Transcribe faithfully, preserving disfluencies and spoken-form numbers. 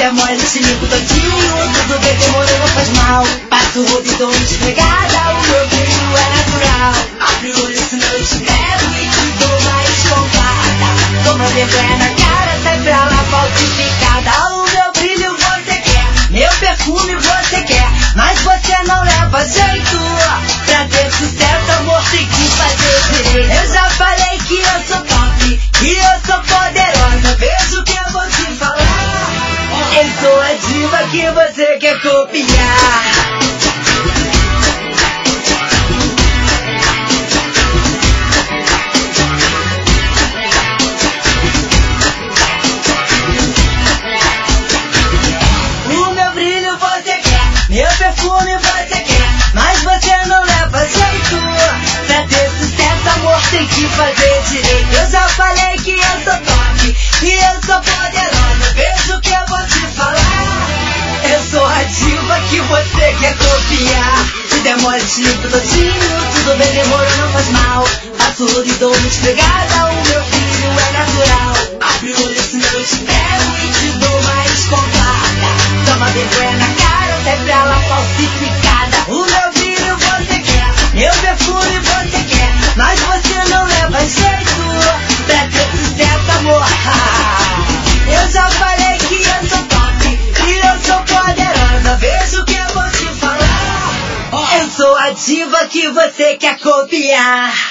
der mole, te limpo todinho. Tudo bem, demorou, não faz mal. Passo o rodo e dou uma esfregada. O meu brilho é natural. Abre o olho, senão eu te pego e te dou uma escovada. Toma vergonha na cara, sai pra lá falsificada. O meu brilho você quer, meu perfume você quer, mas você não leva jeito. Pra ter sucesso, amor, tem que fazer direito. Eu já falei que eu sou top, que eu sou poderosa. Veja o que eu vou te falar. Eu sou a diva que você quer copiar. Meu perfume você quer, mas você não leva jeito. Pra ter sucesso, amor, tem que fazer direito. Eu já falei que eu sou top, que eu sou poderosa. Veja o que eu vou te falar. Eu sou a diva que você quer copiar. Se der mole, te limpo todinho. Tudo bem, demorou, não faz mal. Faço tudo e dou uma esfregada. O meu filho é natural. Abre o olho, senão eu te pego e te dou uma escovada. Toma vergonha na cara, sai pra lá falsificada. O meu brilho você quer, meu perfume você quer, mas você não leva jeito. Pra ter sucesso, amor, eu já falei que eu sou top, que eu sou poderosa. Veja o que eu vou te falar. Eu sou a diva que você quer copiar.